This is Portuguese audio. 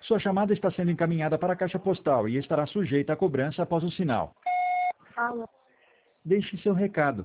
Sua chamada está sendo encaminhada para a caixa postal e estará sujeita a cobrança após o sinal. Alô? Deixe seu recado.